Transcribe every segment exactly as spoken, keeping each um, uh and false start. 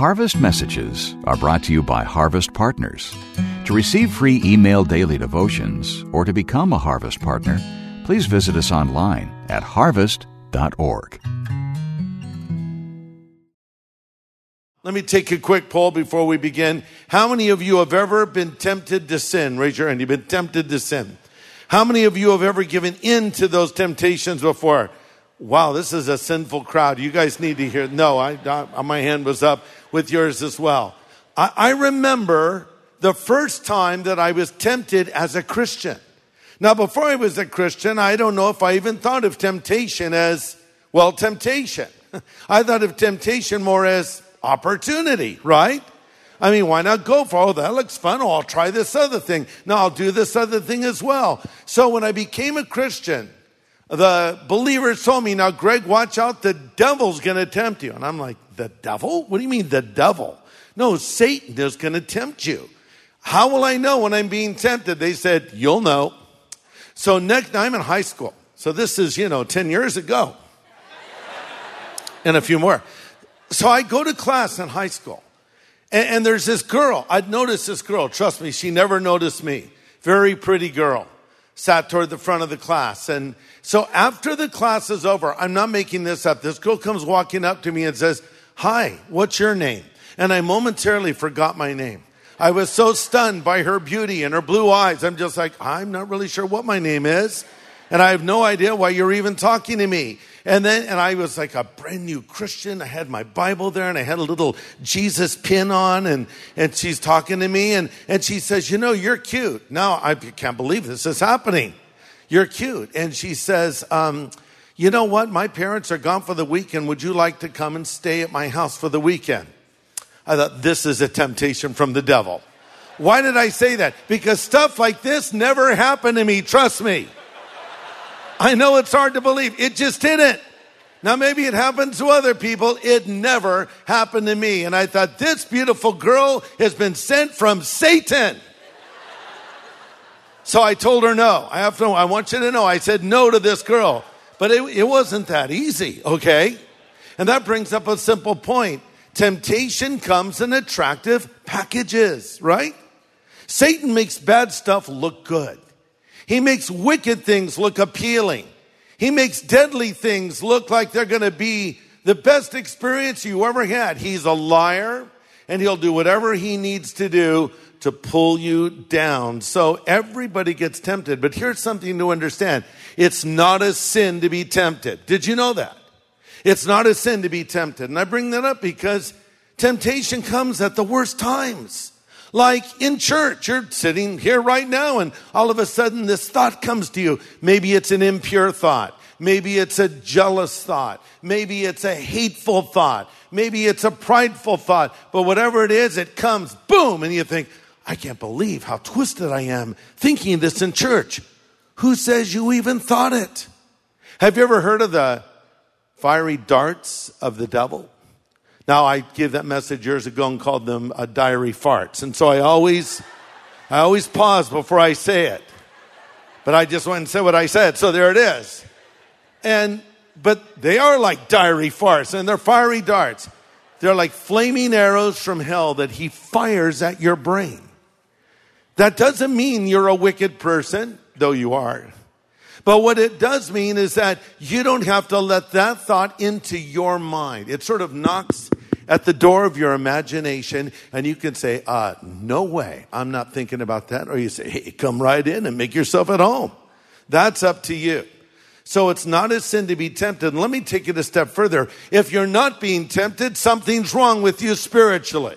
Harvest Messages are brought to you by Harvest Partners. To receive free email daily devotions or to become a Harvest Partner, please visit us online at harvest dot org. Let me take a quick poll before we begin. How many of you have ever been tempted to sin? Raise your hand. You've been tempted to sin. How many of you have ever given in to those temptations before? Wow, this is a sinful crowd. You guys need to hear. No, I, I my hand was up with yours as well. I, I remember the first time that I was tempted as a Christian. Now, before I was a Christian, I don't know if I even thought of temptation as, well, temptation. I thought of temptation more as opportunity, right? I mean, why not go for, oh, that looks fun. Oh, I'll try this other thing. No, I'll do this other thing as well. So when I became a Christian, the believers told me, now, Greg, watch out. The devil's going to tempt you. And I'm like, the devil? What do you mean the devil? No, Satan is going to tempt you. How will I know when I'm being tempted? They said, you'll know. So next, I'm in high school. So this is, you know, ten years ago. And a few more. So I go to class in high school, and, and there's this girl. I'd noticed this girl. Trust me, she never noticed me. Very pretty girl. Sat toward the front of the class. And so after the class is over, I'm not making this up. This girl comes walking up to me and says, hi, what's your name? And I momentarily forgot my name. I was so stunned by her beauty and her blue eyes. I'm just like, I'm not really sure what my name is. And I have no idea why you're even talking to me. And then, and I was like a brand new Christian. I had my Bible there and I had a little Jesus pin on, and, and she's talking to me and, and she says, you know, you're cute. Now, I can't believe this is happening. You're cute. And she says, um, you know what? My parents are gone for the weekend. Would you like to come and stay at my house for the weekend? I thought, this is a temptation from the devil. Why did I say that? Because stuff like this never happened to me. Trust me. I know it's hard to believe. It just didn't. Now, maybe it happens to other people. It never happened to me. And I thought, this beautiful girl has been sent from Satan. So I told her no. I have to, I want you to know. I said no to this girl. But it, it wasn't that easy, okay? And that brings up a simple point. Temptation comes in attractive packages, right? Satan makes bad stuff look good. He makes wicked things look appealing. He makes deadly things look like they're going to be the best experience you ever had. He's a liar, and he'll do whatever he needs to do to pull you down. So everybody gets tempted. But here's something to understand. It's not a sin to be tempted. Did you know that? It's not a sin to be tempted. And I bring that up because temptation comes at the worst times. Like in church, you're sitting here right now and all of a sudden this thought comes to you. Maybe it's an impure thought. Maybe it's a jealous thought. Maybe it's a hateful thought. Maybe it's a prideful thought. But whatever it is, it comes, boom, and you think, I can't believe how twisted I am thinking this in church. Who says you even thought it? Have you ever heard of the fiery darts of the devil? Now, I gave that message years ago and called them uh, diary farts. And so I always, I always pause before I say it. But I just went and said what I said. So there it is. And, but they are like diary farts, and they're fiery darts. They're like flaming arrows from hell that he fires at your brain. That doesn't mean you're a wicked person, though you are. But what it does mean is that you don't have to let that thought into your mind. It sort of knocks at the door of your imagination, and you can say, uh, no way, I'm not thinking about that. Or you say, hey, come right in and make yourself at home. That's up to you. So it's not a sin to be tempted. And let me take it a step further. If you're not being tempted, something's wrong with you spiritually.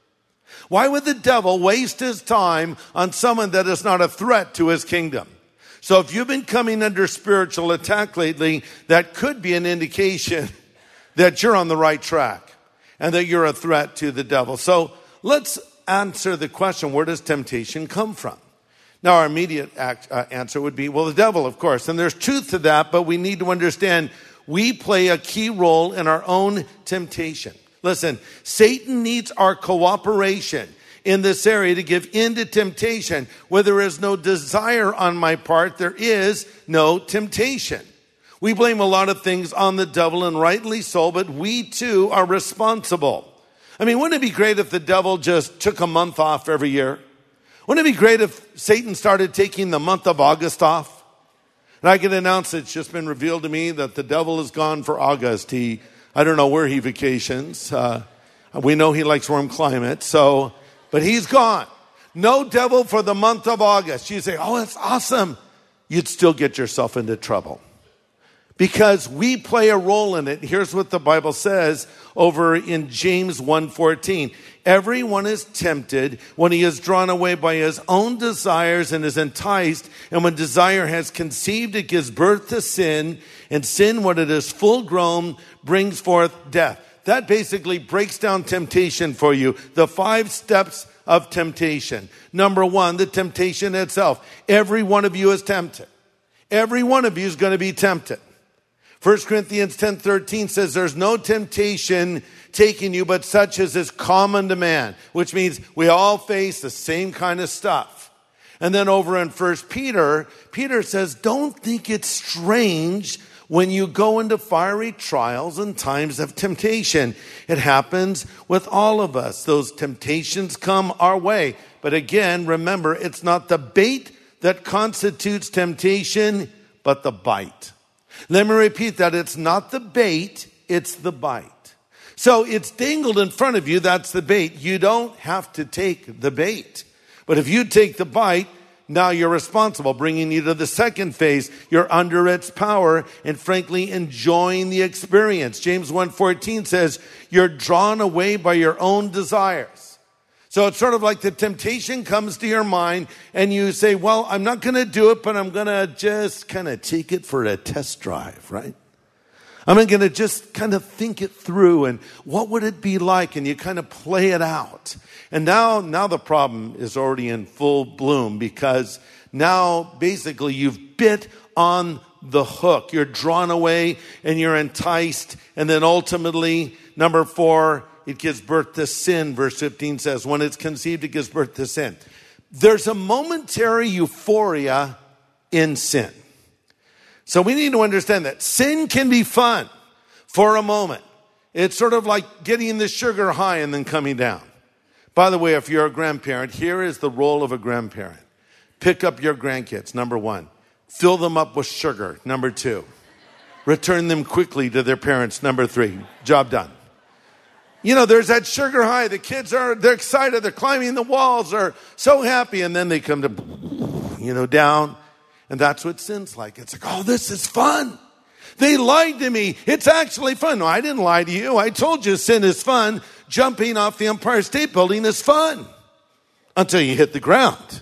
Why would the devil waste his time on someone that is not a threat to his kingdom? So if you've been coming under spiritual attack lately, that could be an indication that you're on the right track and that you're a threat to the devil. So let's answer the question, where does temptation come from? Now, our immediate act, uh, answer would be, well, the devil, of course. And there's truth to that, but we need to understand we play a key role in our own temptation. Listen, Satan needs our cooperation in this area to give in to temptation. Where there is no desire on my part, there is no temptation. We blame a lot of things on the devil, and rightly so, but we too are responsible. I mean, wouldn't it be great if the devil just took a month off every year? Wouldn't it be great if Satan started taking the month of August off? And I can announce it's just been revealed to me that the devil is gone for August. He, I don't know where he vacations. Uh, we know he likes warm climate, so, but he's gone. No devil for the month of August. You say, oh, that's awesome. You'd still get yourself into trouble. Because we play a role in it. Here's what the Bible says over in James one fourteen. Everyone is tempted when he is drawn away by his own desires and is enticed. And when desire has conceived, it gives birth to sin. And sin, when it is full grown, brings forth death. That basically breaks down temptation for you. The five steps of temptation. Number one, the temptation itself. Every one of you is tempted. Every one of you is going to be tempted. First Corinthians ten thirteen says there's no temptation taking you but such as is common to man, which means we all face the same kind of stuff. And then over in First Peter, Peter says, don't think it's strange when you go into fiery trials and times of temptation. It happens with all of us. Those temptations come our way. But again, remember, it's not the bait that constitutes temptation, but the bite. Let me repeat that. It's not the bait, it's the bite. So it's dangled in front of you, that's the bait. You don't have to take the bait. But if you take the bite, now you're responsible, bringing you to the second phase. You're under its power and frankly enjoying the experience. James one fourteen says, you're drawn away by your own desires. So it's sort of like the temptation comes to your mind and you say, well, I'm not going to do it, but I'm going to just kind of take it for a test drive, right? I'm going to just kind of think it through and what would it be like? And you kind of play it out. And now, now the problem is already in full bloom because now basically you've bit on the hook. You're drawn away and you're enticed. And then ultimately, number four, it gives birth to sin. Verse fifteen says, when it's conceived, it gives birth to sin. There's a momentary euphoria in sin. So we need to understand that sin can be fun for a moment. It's sort of like getting the sugar high and then coming down. By the way, if you're a grandparent, here is the role of a grandparent. Pick up your grandkids, number one. Fill them up with sugar, number two. Return them quickly to their parents, number three. Job done. You know, there's that sugar high. The kids are, they're excited. They're climbing the walls. They're so happy. And then they come to, you know, down. And that's what sin's like. It's like, oh, this is fun. They lied to me. It's actually fun. No, I didn't lie to you. I told you sin is fun. Jumping off the Empire State Building is fun. Until you hit the ground.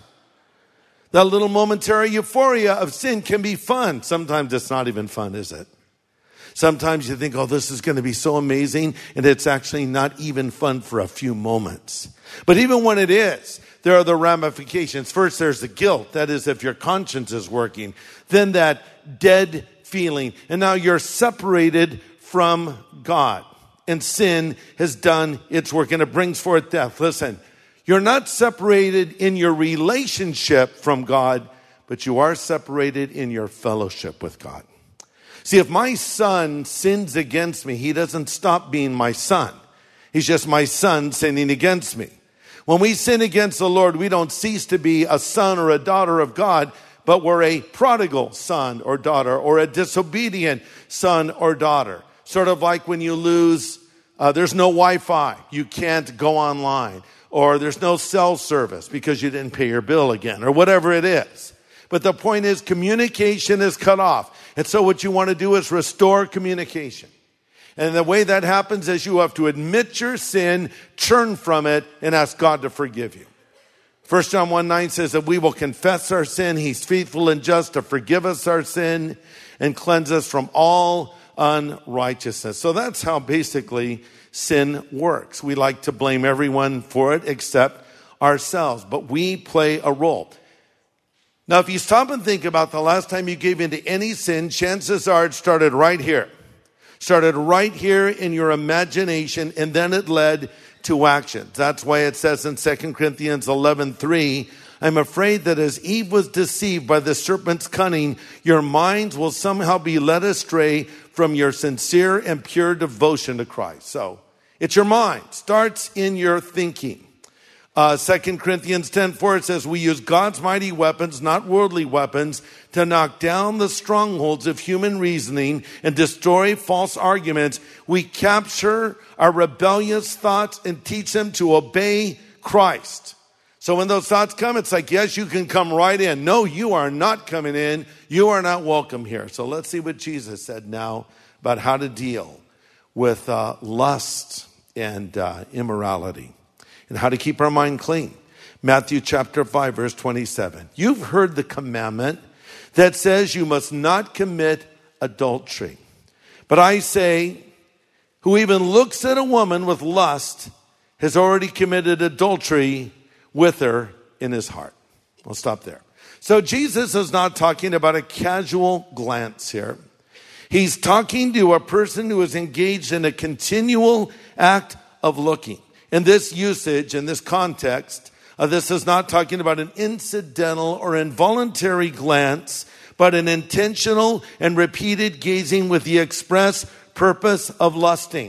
That little momentary euphoria of sin can be fun. Sometimes it's not even fun, is it? Sometimes you think, oh, this is going to be so amazing, and it's actually not even fun for a few moments. But even when it is, there are the ramifications. First, there's the guilt. That is, if your conscience is working. Then that dead feeling. And now you're separated from God. And sin has done its work, and it brings forth death. Listen, you're not separated in your relationship from God, but you are separated in your fellowship with God. See, if my son sins against me, he doesn't stop being my son. He's just my son sinning against me. When we sin against the Lord, we don't cease to be a son or a daughter of God, but we're a prodigal son or daughter or a disobedient son or daughter. Sort of like when you lose, uh, there's no Wi-Fi. You can't go online. Or there's no cell service because you didn't pay your bill again or whatever it is. But the point is communication is cut off. And so what you want to do is restore communication. And the way that happens is you have to admit your sin, turn from it, and ask God to forgive you. First John one nine says that we will confess our sin. He's faithful and just to forgive us our sin and cleanse us from all unrighteousness. So that's how basically sin works. We like to blame everyone for it except ourselves, but we play a role. Now, if you stop and think about the last time you gave into any sin, chances are it started right here. Started right here in your imagination, and then it led to actions. That's why it says in Second Corinthians eleven three, I'm afraid that as Eve was deceived by the serpent's cunning, your minds will somehow be led astray from your sincere and pure devotion to Christ. So, It's your mind. Starts in your thinking. Uh, Second Corinthians ten four, it says, we use God's mighty weapons, not worldly weapons, to knock down the strongholds of human reasoning and destroy false arguments. We capture our rebellious thoughts and teach them to obey Christ. So when those thoughts come, it's like, yes, you can come right in. No, you are not coming in. You are not welcome here. So let's see what Jesus said now about how to deal with uh, lust and uh, immorality and how to keep our mind clean. Matthew chapter five, verse twenty-seven. You've heard the commandment that says you must not commit adultery. But I say, who even looks at a woman with lust has already committed adultery with her in his heart. I'll stop there. So Jesus is not talking about a casual glance here. He's talking to a person who is engaged in a continual act of looking. In this usage, in this context, uh, this is not talking about an incidental or involuntary glance, but an intentional and repeated gazing with the express purpose of lusting.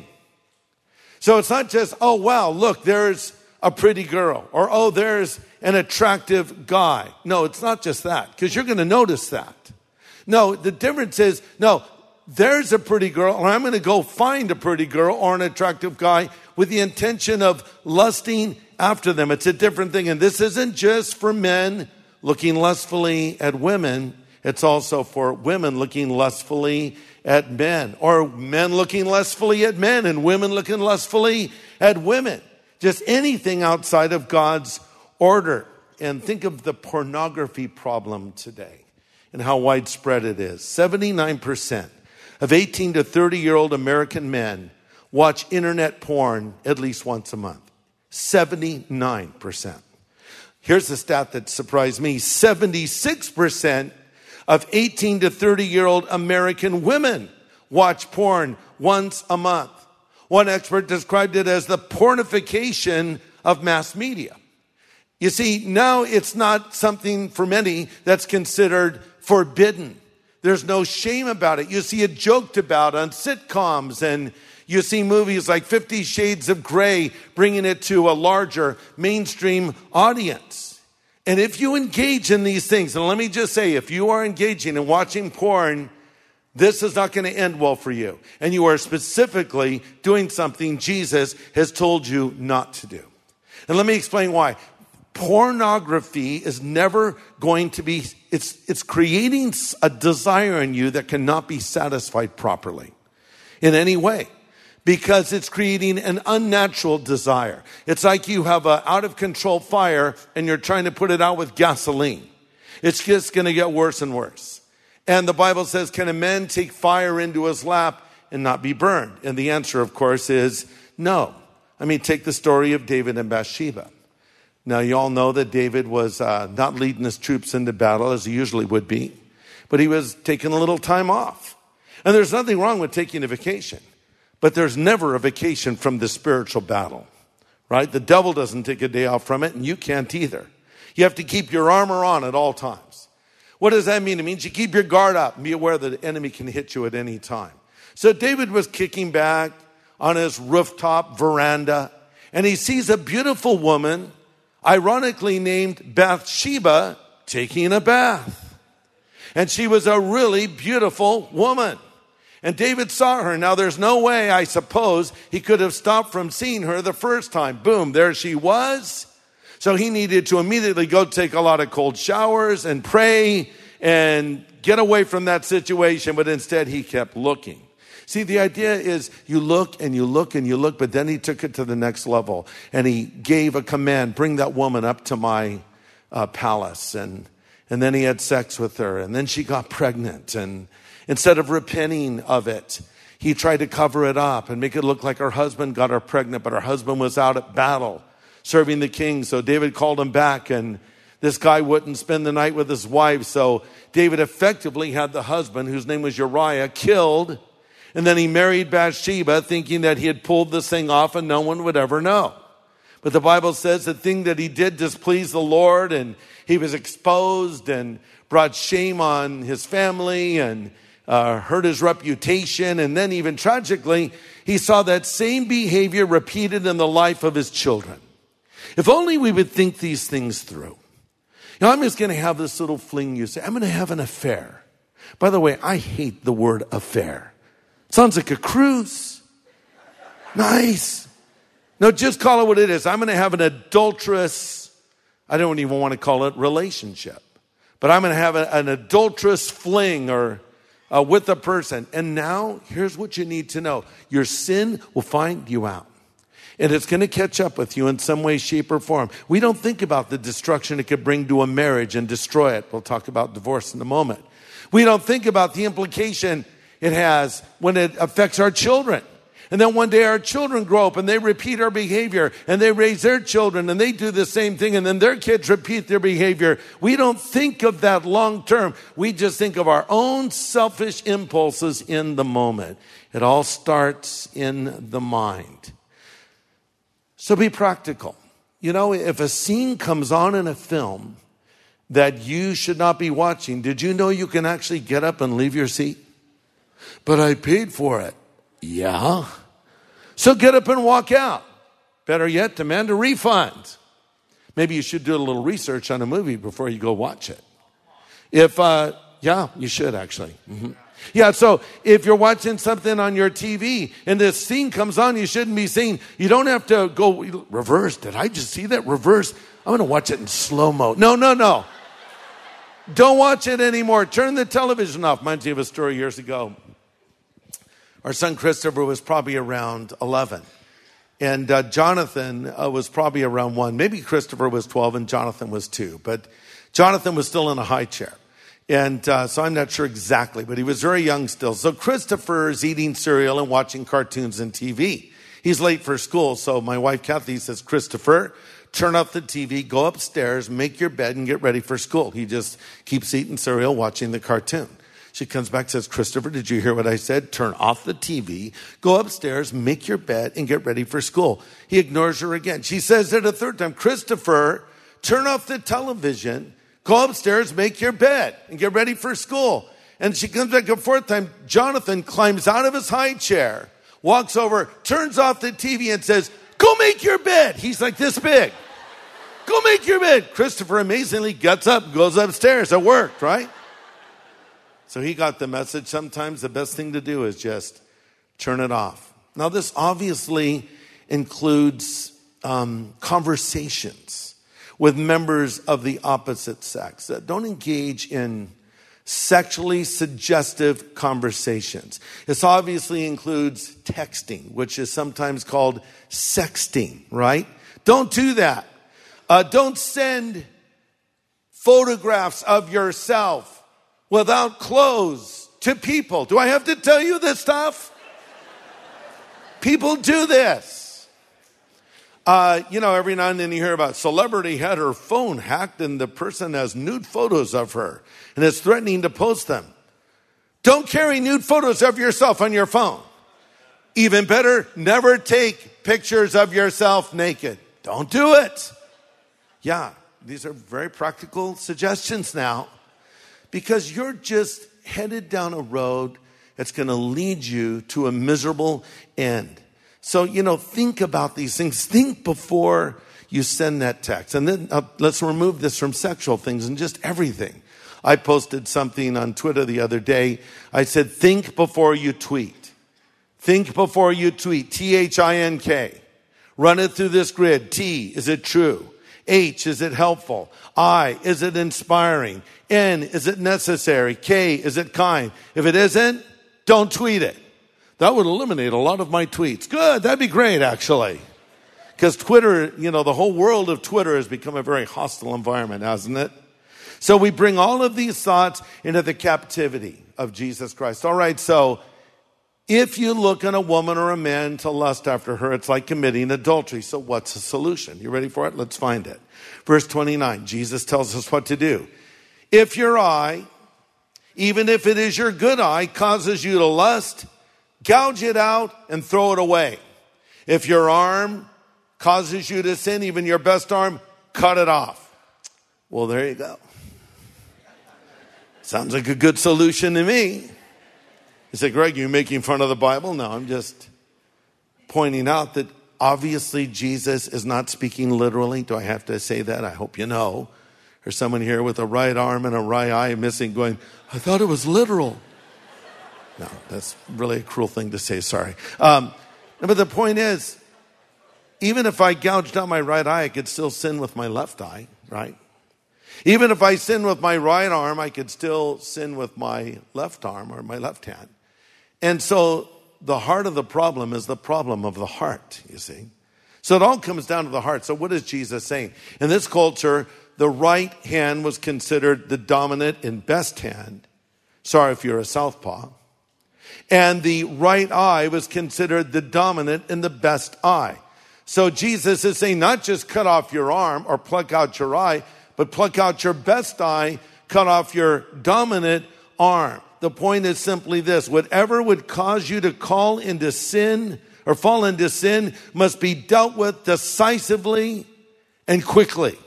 So it's not just, oh, wow, look, there's a pretty girl, or, oh, there's an attractive guy. No, it's not just that, because you're going to notice that. No, the difference is, no, there's a pretty girl, or I'm going to go find a pretty girl or an attractive guy with the intention of lusting after them. It's a different thing. And this isn't just for men looking lustfully at women. It's also for women looking lustfully at men, or men looking lustfully at men and women looking lustfully at women. Just anything outside of God's order. And think of the pornography problem today and how widespread it is. seventy-nine percent of eighteen to thirty-year-old American men watch internet porn at least once a month. seventy-nine percent. Here's the stat that surprised me. seventy-six percent of eighteen to thirty-year-old American women watch porn once a month. One expert described it as the pornification of mass media. You see, now it's not something for many that's considered forbidden. There's no shame about it. You see it joked about on sitcoms, and you see movies like Fifty Shades of Grey bringing it to a larger mainstream audience. And if you engage in these things, and let me just say, if you are engaging in watching porn, this is not going to end well for you. And you are specifically doing something Jesus has told you not to do. And let me explain why. Pornography is never going to be, it's, it's creating a desire in you that cannot be satisfied properly in any way, because it's creating an unnatural desire. It's like you have an out of control fire and you're trying to put it out with gasoline. It's just going to get worse and worse. And the Bible says, can a man take fire into his lap and not be burned? And the answer, of course, is no. I mean, take the story of David and Bathsheba. Now, you all know that David was uh, not leading his troops into battle as he usually would be, but he was taking a little time off. And there's nothing wrong with taking a vacation, but there's never a vacation from the spiritual battle, right? The devil doesn't take a day off from it, and you can't either. You have to keep your armor on at all times. What does that mean? It means you keep your guard up and be aware that the enemy can hit you at any time. So David was kicking back on his rooftop veranda, and he sees a beautiful woman, ironically named Bathsheba, taking a bath. And she was a really beautiful woman. And David saw her. Now, there's no way, I suppose, he could have stopped from seeing her the first time. Boom, there she was. So he needed to immediately go take a lot of cold showers and pray and get away from that situation. But instead, he kept looking. See, the idea is you look and you look and you look, but then he took it to the next level. And he gave a command, bring that woman up to my uh, palace. And, and then he had sex with her. And then she got pregnant. And instead of repenting of it, he tried to cover it up and make it look like her husband got her pregnant, but her husband was out at battle serving the king. So David called him back, and this guy wouldn't spend the night with his wife. So David effectively had the husband, whose name was Uriah, killed. And then he married Bathsheba, thinking that he had pulled this thing off and no one would ever know. But the Bible says the thing that he did displeased the Lord, and he was exposed and brought shame on his family and uh, hurt his reputation. And then even tragically, he saw that same behavior repeated in the life of his children. If only we would think these things through. You know, I'm just going to have this little fling. You say, I'm going to have an affair. By the way, I hate the word affair. Sounds like a cruise. Nice. No, just call it what it is. I'm going to have an adulterous, I don't even want to call it relationship. But I'm going to have a, an adulterous fling or uh, with a person. And now, here's what you need to know. Your sin will find you out. And it's going to catch up with you in some way, shape, or form. We don't think about the destruction it could bring to a marriage and destroy it. We'll talk about divorce in a moment. We don't think about the implication it has when it affects our children. And then one day our children grow up and they repeat our behavior and they raise their children and they do the same thing and then their kids repeat their behavior. We don't think of that long term. We just think of our own selfish impulses in the moment. It all starts in the mind. So be practical. You know, if a scene comes on in a film that you should not be watching, did you know you can actually get up and leave your seat? But I paid for it. Yeah. So get up and walk out. Better yet, demand a refund. Maybe you should do a little research on a movie before you go watch it. If, uh, yeah, you should actually. Mm-hmm. Yeah, so if you're watching something on your T V and this scene comes on you shouldn't be seeing, you don't have to go reverse. Did I just see that? Reverse. I'm going to watch it in slow-mo. No, no, no. Don't watch it anymore. Turn the television off. Reminds me of a story years ago. Our son Christopher was probably around eleven. And uh, Jonathan uh, was probably around one. Maybe Christopher was twelve and Jonathan was two. But Jonathan was still in a high chair. And uh, so I'm not sure exactly, but he was very young still. So Christopher is eating cereal and watching cartoons and T V. He's late for school, so my wife Kathy says, Christopher, turn off the T V, go upstairs, make your bed, and get ready for school. He just keeps eating cereal, watching the cartoon. She comes back and says, Christopher, did you hear what I said? Turn off the T V, go upstairs, make your bed, and get ready for school. He ignores her again. She says it a third time, Christopher, turn off the television, go upstairs, make your bed, and get ready for school. And she comes back a fourth time. Jonathan climbs out of his high chair, walks over, turns off the T V, and says, go make your bed. He's like this big. Go make your bed. Christopher amazingly gets up, goes upstairs. It worked, right? So he got the message. Sometimes the best thing to do is just turn it off. Now, this obviously includes um, conversations with members of the opposite sex. Don't engage in sexually suggestive conversations. This obviously includes texting, which is sometimes called sexting, right? Don't do that. Uh, don't send photographs of yourself without clothes to people. Do I have to tell you this stuff? People do this. Uh, you know, every now and then you hear about celebrity had her phone hacked and the person has nude photos of her and is threatening to post them. Don't carry nude photos of yourself on your phone. Even better, never take pictures of yourself naked. Don't do it. Yeah, these are very practical suggestions now because you're just headed down a road that's going to lead you to a miserable end. So, you know, think about these things. Think before you send that text. And then uh, let's remove this from sexual things and just everything. I posted something on Twitter the other day. I said, think before you tweet. Think before you tweet. T H I N K. Run it through this grid. T, is it true? H, is it helpful? I, is it inspiring? N, is it necessary? K, is it kind? If it isn't, don't tweet it. That would eliminate a lot of my tweets. Good, that'd be great, actually. Because Twitter, you know, the whole world of Twitter has become a very hostile environment, hasn't it? So we bring all of these thoughts into the captivity of Jesus Christ. All right, so if you look at a woman or a man to lust after her, it's like committing adultery. So what's the solution? You ready for it? Let's find it. Verse twenty-nine, Jesus tells us what to do. If your eye, even if it is your good eye, causes you to lust, gouge it out and throw it away. If your arm causes you to sin, even your best arm, cut it off. Well, there you go. Sounds like a good solution to me. You say, Greg, you're making fun of the Bible? No, I'm just pointing out that obviously Jesus is not speaking literally. Do I have to say that? I hope you know. There's someone here with a right arm and a right eye missing going, I thought it was literal. No, that's really a cruel thing to say, sorry. Um, but the point is, even if I gouged out my right eye, I could still sin with my left eye, right? Even if I sin with my right arm, I could still sin with my left arm or my left hand. And so the heart of the problem is the problem of the heart, you see. So it all comes down to the heart. So what is Jesus saying? In this culture, the right hand was considered the dominant and best hand. Sorry if you're a southpaw. And the right eye was considered the dominant and the best eye. So Jesus is saying not just cut off your arm or pluck out your eye, but pluck out your best eye, cut off your dominant arm. The point is simply this: whatever would cause you to call into sin or fall into sin must be dealt with decisively and quickly.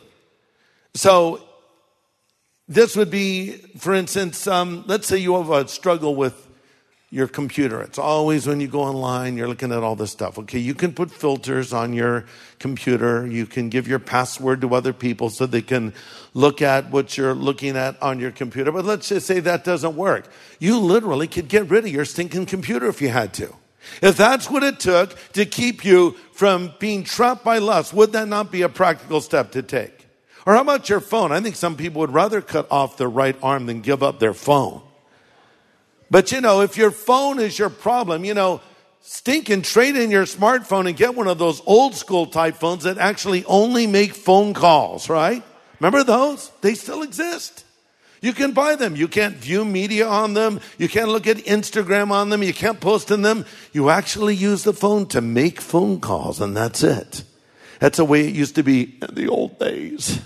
So this would be, for instance, um, let's say you have a struggle with your computer. It's always when you go online, you're looking at all this stuff. Okay, you can put filters on your computer. You can give your password to other people so they can look at what you're looking at on your computer. But let's just say that doesn't work. You literally could get rid of your stinking computer if you had to. If that's what it took to keep you from being trapped by lust, would that not be a practical step to take? Or how about your phone? I think some people would rather cut off their right arm than give up their phone. But, you know, if your phone is your problem, you know, stink and trade in your smartphone and get one of those old school type phones that actually only make phone calls, right? Remember those? They still exist. You can buy them. You can't view media on them. You can't look at Instagram on them. You can't post in them. You actually use the phone to make phone calls, and that's it. That's the way it used to be in the old days.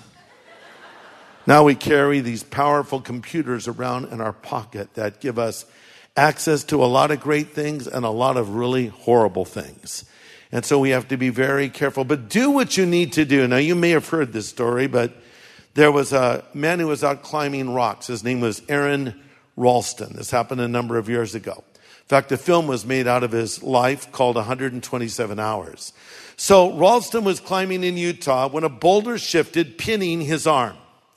Now we carry these powerful computers around in our pocket that give us access to a lot of great things and a lot of really horrible things. And so we have to be very careful. But do what you need to do. Now, you may have heard this story, but there was a man who was out climbing rocks. His name was Aron Ralston. This happened a number of years ago. In fact, a film was made out of his life called one hundred twenty-seven hours. So Ralston was climbing in Utah when a boulder shifted, pinning his arm.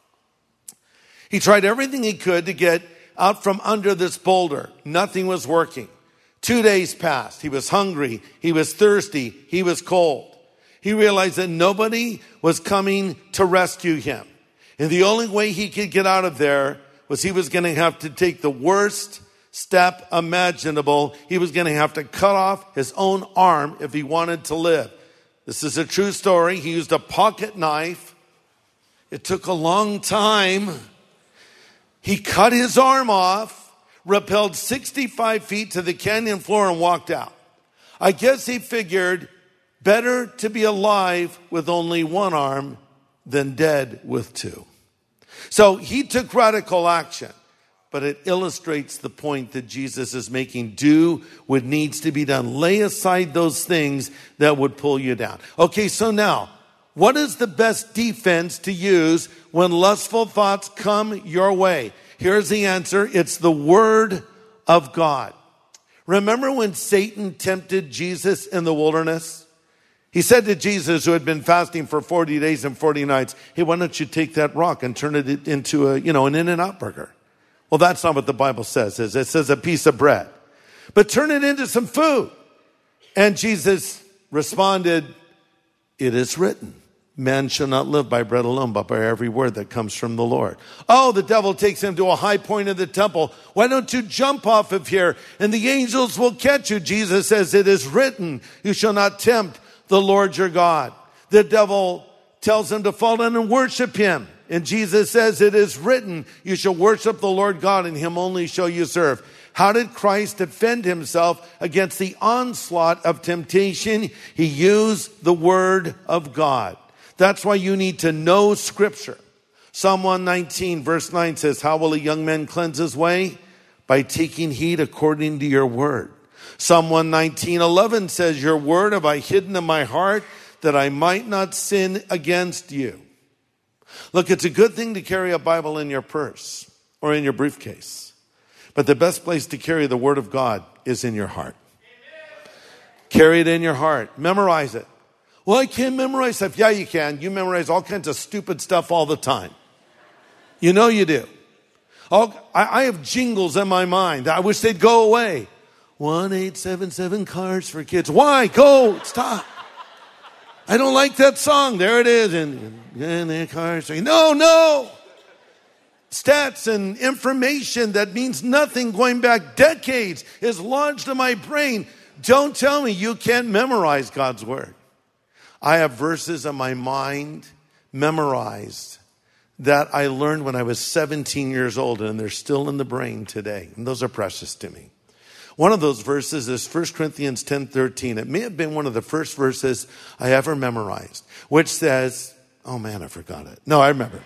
He tried everything he could to get out from under this boulder. Nothing was working. Two days passed. He was hungry. He was thirsty. He was cold. He realized that nobody was coming to rescue him. And the only way he could get out of there was he was going to have to take the worst step imaginable. He was going to have to cut off his own arm if he wanted to live. This is a true story. He used a pocket knife. It took a long time. He cut his arm off, rappelled sixty-five feet to the canyon floor and walked out. I guess he figured better to be alive with only one arm than dead with two. So he took radical action, but it illustrates the point that Jesus is making. Do what needs to be done. Lay aside those things that would pull you down. Okay, so now, what is the best defense to use when lustful thoughts come your way? Here's the answer. It's the Word of God. Remember when Satan tempted Jesus in the wilderness? He said to Jesus, who had been fasting for forty days and forty nights, hey, why don't you take that rock and turn it into a, you know, an In-N-Out burger? Well, that's not what the Bible says. It says a piece of bread. But turn it into some food. And Jesus responded, it is written, man shall not live by bread alone, but by every word that comes from the Lord. Oh, the devil takes him to a high point of the temple. Why don't you jump off of here and the angels will catch you? Jesus says, it is written, you shall not tempt the Lord your God. The devil tells him to fall down and worship him. And Jesus says, it is written, you shall worship the Lord God, and him only shall you serve. How did Christ defend himself against the onslaught of temptation? He used the Word of God. That's why you need to know Scripture. Psalm one nineteen verse nine says, how will a young man cleanse his way? By taking heed according to your word. Psalm one nineteen eleven says, your word have I hidden in my heart that I might not sin against you. Look, it's a good thing to carry a Bible in your purse or in your briefcase. But the best place to carry the Word of God is in your heart. Carry it in your heart. Memorize it. Well, I can't memorize stuff. Yeah, you can. You memorize all kinds of stupid stuff all the time. You know you do. All, I, I have jingles in my mind. I wish they'd go away. one eight seven seven cars for kids. Why? Go. Stop. I don't like that song. There it is. And, and the cars. No, no. Stats and information that means nothing going back decades is lodged in my brain. Don't tell me you can't memorize God's word. I have verses in my mind memorized that I learned when I was seventeen years old, and they're still in the brain today. And those are precious to me. One of those verses is First Corinthians ten thirteen. It may have been one of the first verses I ever memorized, which says, oh man, I forgot it. No, I remember.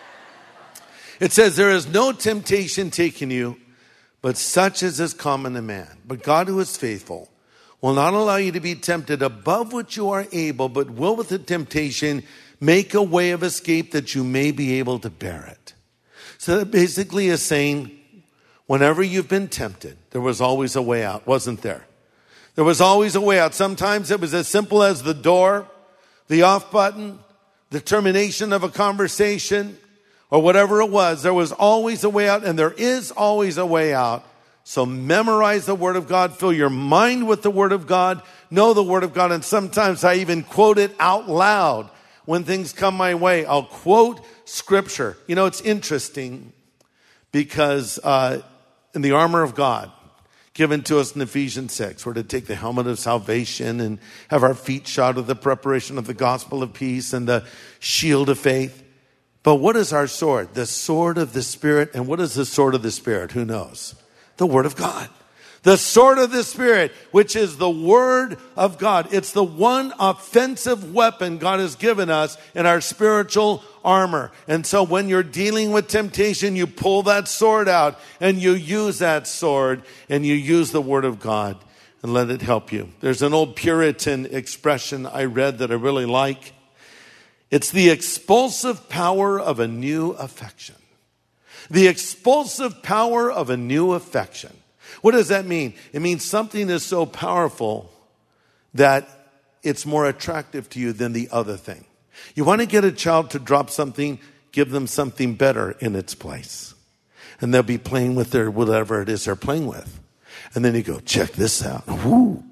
It says, there is no temptation taken you, but such as is common to man. But God, who is faithful, will not allow you to be tempted above what you are able, but will with the temptation make a way of escape that you may be able to bear it. So that basically is saying, whenever you've been tempted, there was always a way out, wasn't there? There was always a way out. Sometimes it was as simple as the door, the off button, the termination of a conversation, or whatever it was. There was always a way out, and there is always a way out. So memorize the Word of God. Fill your mind with the Word of God. Know the Word of God. And sometimes I even quote it out loud when things come my way. I'll quote Scripture. You know, it's interesting because uh, in the armor of God given to us in Ephesians six, we're to take the helmet of salvation and have our feet shod with the preparation of the gospel of peace and the shield of faith. But what is our sword? The sword of the Spirit. And what is the sword of the Spirit? Who knows? The Word of God. The sword of the Spirit, which is the Word of God. It's the one offensive weapon God has given us in our spiritual armor. And so when you're dealing with temptation, you pull that sword out and you use that sword and you use the Word of God and let it help you. There's an old Puritan expression I read that I really like. It's the expulsive power of a new affection. The expulsive power of a new affection. What does that mean? It means something is so powerful that it's more attractive to you than the other thing. You want to get a child to drop something, give them something better in its place. And they'll be playing with their whatever it is they're playing with. And then you go, check this out. Woo.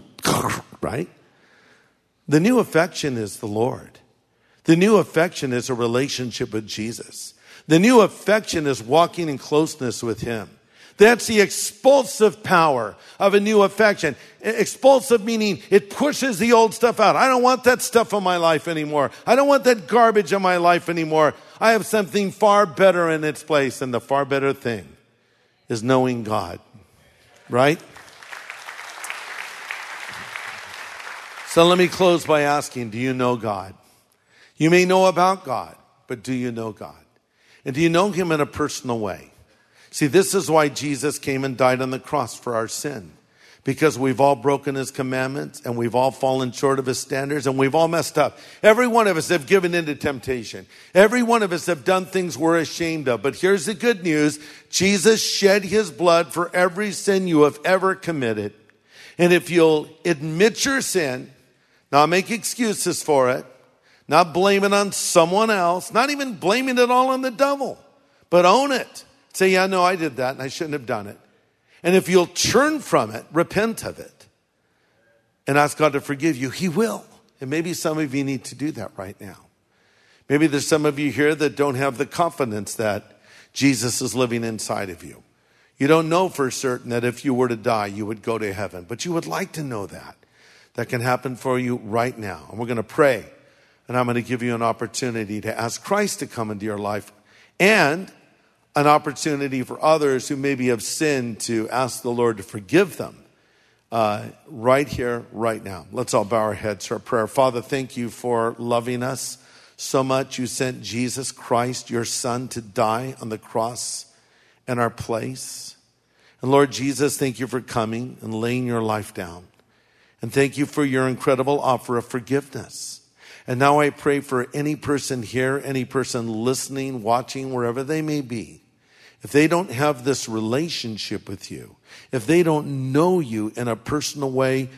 Right? The new affection is the Lord. The new affection is a relationship with Jesus. The new affection is walking in closeness with Him. That's the expulsive power of a new affection. Expulsive meaning it pushes the old stuff out. I don't want that stuff in my life anymore. I don't want that garbage in my life anymore. I have something far better in its place, and the far better thing is knowing God. Right? So let me close by asking, do you know God? You may know about God, but do you know God? And do you know Him in a personal way? See, this is why Jesus came and died on the cross for our sin. Because we've all broken His commandments and we've all fallen short of His standards and we've all messed up. Every one of us have given into temptation. Every one of us have done things we're ashamed of. But here's the good news. Jesus shed His blood for every sin you have ever committed. And if you'll admit your sin, not make excuses for it, not blame it on someone else, not even blaming it all on the devil, but own it. Say, yeah, no, I did that and I shouldn't have done it. And if you'll turn from it, repent of it, and ask God to forgive you, He will. And maybe some of you need to do that right now. Maybe there's some of you here that don't have the confidence that Jesus is living inside of you. You don't know for certain that if you were to die, you would go to heaven, but you would like to know that. That can happen for you right now. And we're going to pray. And I'm going to give you an opportunity to ask Christ to come into your life, and an opportunity for others who maybe have sinned to ask the Lord to forgive them uh, right here, right now. Let's all bow our heads for a prayer. Father, thank you for loving us so much. You sent Jesus Christ, your Son, to die on the cross in our place. And Lord Jesus, thank you for coming and laying your life down. And thank you for your incredible offer of forgiveness. And now I pray for any person here, any person listening, watching, wherever they may be. If they don't have this relationship with you, if they don't know you in a personal way,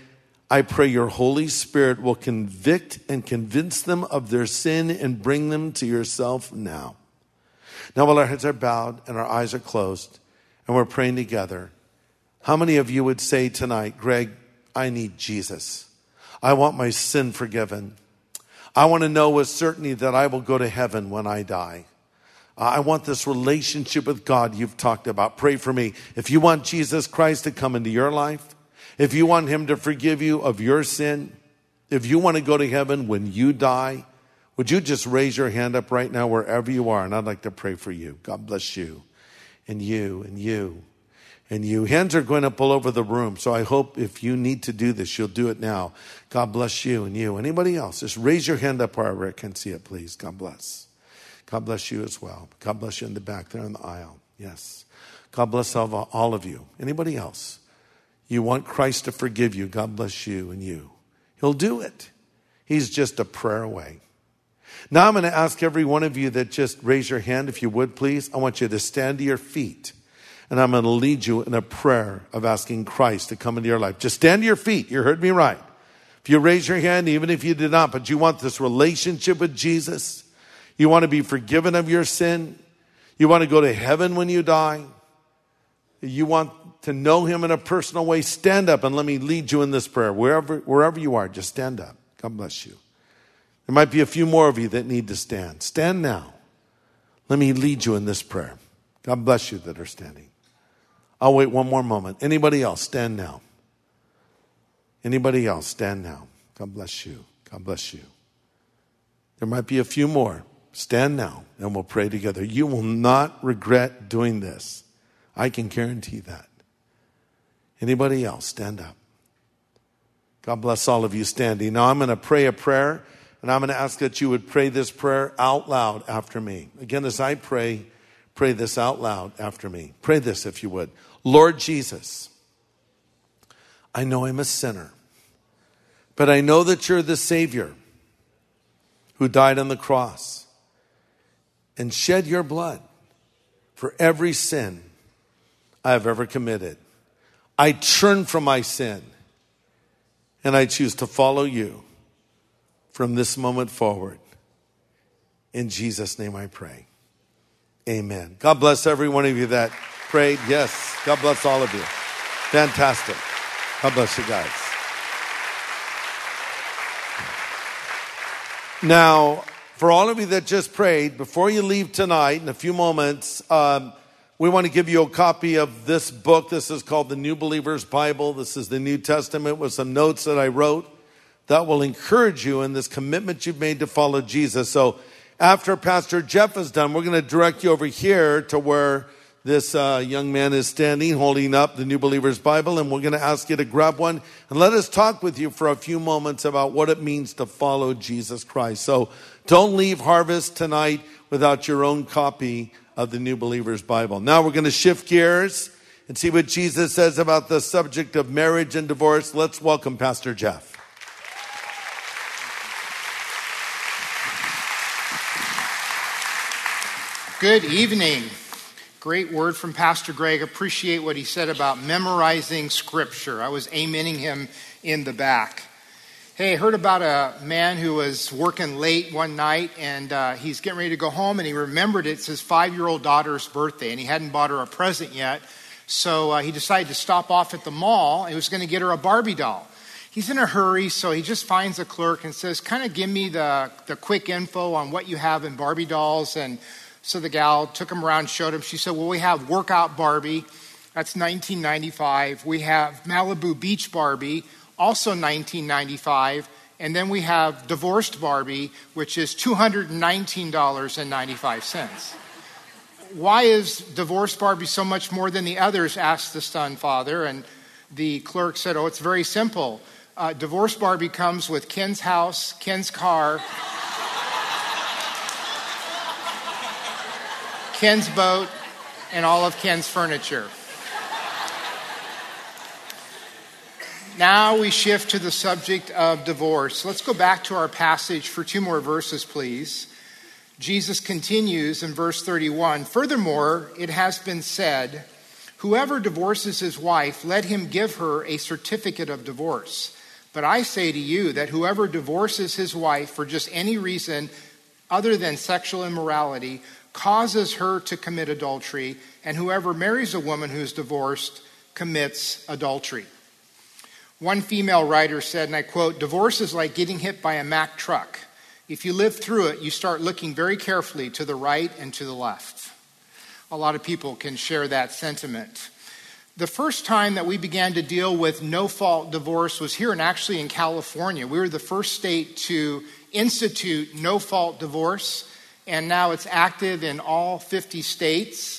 I pray your Holy Spirit will convict and convince them of their sin and bring them to yourself now. Now, while our heads are bowed and our eyes are closed and we're praying together, how many of you would say tonight, Greg, I need Jesus. I want my sin forgiven. I want to know with certainty that I will go to heaven when I die. I want this relationship with God you've talked about. Pray for me. If you want Jesus Christ to come into your life, if you want him to forgive you of your sin, if you want to go to heaven when you die, would you just raise your hand up right now wherever you are? And I'd like to pray for you. God bless you and you and you and you. Hands are going up all over the room. So I hope if you need to do this, you'll do it now. God bless you and you. Anybody else? Just raise your hand up wherever I can see it, please. God bless. God bless you as well. God bless you in the back there in the aisle. Yes. God bless all, all of you. Anybody else? You want Christ to forgive you. God bless you and you. He'll do it. He's just a prayer away. Now I'm going to ask every one of you that just raise your hand, if you would, please. I want you to stand to your feet. And I'm going to lead you in a prayer of asking Christ to come into your life. Just stand to your feet. You heard me right. If you raise your hand, even if you did not, but you want this relationship with Jesus, you want to be forgiven of your sin, you want to go to heaven when you die, you want to know him in a personal way, stand up and let me lead you in this prayer. Wherever, wherever you are, just stand up. God bless you. There might be a few more of you that need to stand. Stand now. Let me lead you in this prayer. God bless you that are standing. I'll wait one more moment. Anybody else, stand now. Anybody else, stand now. God bless you. God bless you. There might be a few more. Stand now and we'll pray together. You will not regret doing this. I can guarantee that. Anybody else, stand up. God bless all of you standing. Now I'm going to pray a prayer, and I'm going to ask that you would pray this prayer out loud after me. Again, as I pray, pray this out loud after me. Pray this if you would. Lord Jesus, I know I'm a sinner, but I know that you're the Savior who died on the cross and shed your blood for every sin I have ever committed. I turn from my sin and I choose to follow you from this moment forward. In Jesus' name I pray. Amen. God bless every one of you that prayed. Yes, God bless all of you. Fantastic. God bless you guys. Now, for all of you that just prayed, before you leave tonight, in a few moments, um, we want to give you a copy of this book. This is called the New Believer's Bible. This is the New Testament with some notes that I wrote that will encourage you in this commitment you've made to follow Jesus. So after Pastor Jeff is done, we're going to direct you over here to where this uh, young man is standing, holding up the New Believer's Bible, and we're going to ask you to grab one and let us talk with you for a few moments about what it means to follow Jesus Christ. So don't leave Harvest tonight without your own copy of the New Believer's Bible. Now we're going to shift gears and see what Jesus says about the subject of marriage and divorce. Let's welcome Pastor Jeff. Good evening. Great word from Pastor Greg. Appreciate what he said about memorizing scripture. I was amening him in the back. Hey, I heard about a man who was working late one night, and uh, he's getting ready to go home, and he remembered it's his five-year-old daughter's birthday, and he hadn't bought her a present yet. So uh, he decided to stop off at the mall, and he was going to get her a Barbie doll. He's in a hurry, so he just finds a clerk and says, kind of give me the, the quick info on what you have in Barbie dolls. And so the gal took him around, showed him. She said, well, we have Workout Barbie. That's nineteen ninety-five. We have Malibu Beach Barbie, also nineteen ninety-five. And then we have Divorced Barbie, which is two hundred nineteen dollars and ninety-five cents. Why is Divorced Barbie so much more than the others, asked the son father. And the clerk said, oh, it's very simple. Uh, Divorced Barbie comes with Ken's house, Ken's car, Ken's boat, and all of Ken's furniture. Now we shift to the subject of divorce. Let's go back to our passage for two more verses, please. Jesus continues in verse thirty-one. Furthermore, it has been said, whoever divorces his wife, let him give her a certificate of divorce. But I say to you that whoever divorces his wife for just any reason other than sexual immorality causes her to commit adultery, and whoever marries a woman who's divorced commits adultery. One female writer said, and I quote, "Divorce is like getting hit by a Mack truck. If you live through it, you start looking very carefully to the right and to the left." A lot of people can share that sentiment. The first time that we began to deal with no-fault divorce was here and actually in California. We were the first state to institute no-fault divorce, and now it's active in all fifty states.